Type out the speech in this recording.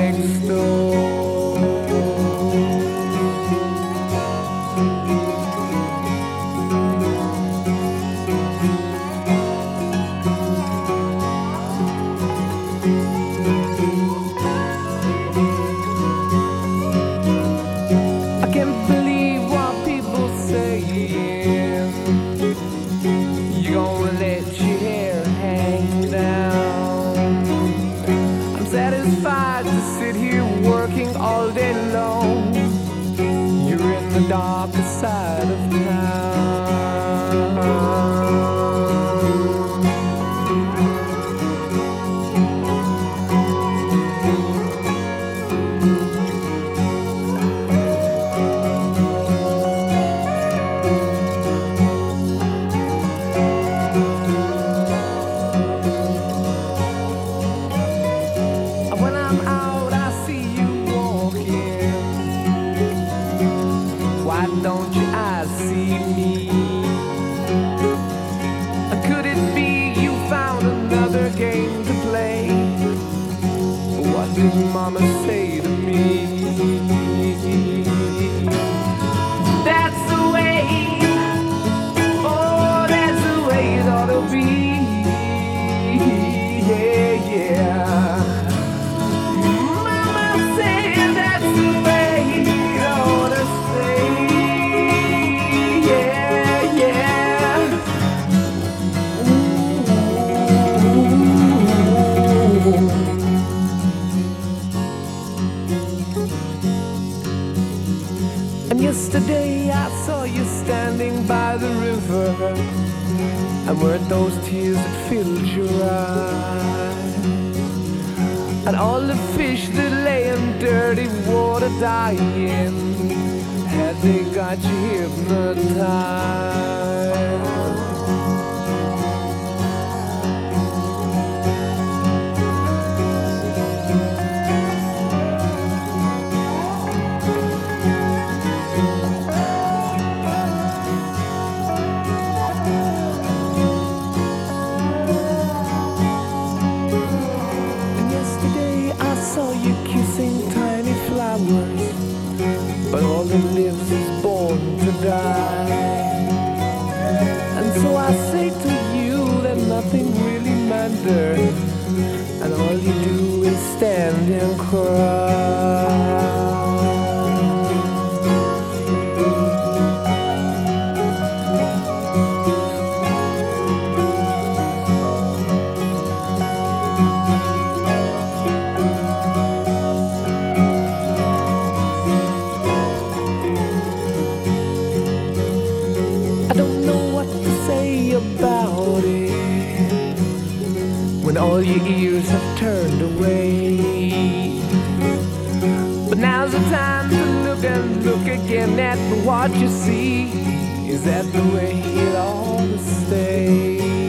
next door. I can't believe what people saying. You gonna let your hair hang down. I'm satisfied to sit here working all day long. You're in the darker side of town. When I'm out, I see you walking. Why don't your eyes see me? Could it be you found another game to play? What did Mama say to me? That's the way, oh, that's the way it ought to be. Yeah, yeah. Mama said that's the way it ought to stay. Yeah, yeah. And yesterday I saw you standing by the river, and weren't those tears that filled your eyes? And all the fish that lay in dirty water dying, had they got you hypnotized? Saw you kissing tiny flowers, but all that lives is born to die. And so I say to you that nothing really matters, and all you do is stand and cry. I don't know what to say about it when all your ears have turned away. But now's the time to look and look again at what you see. Is that the way it ought to stay?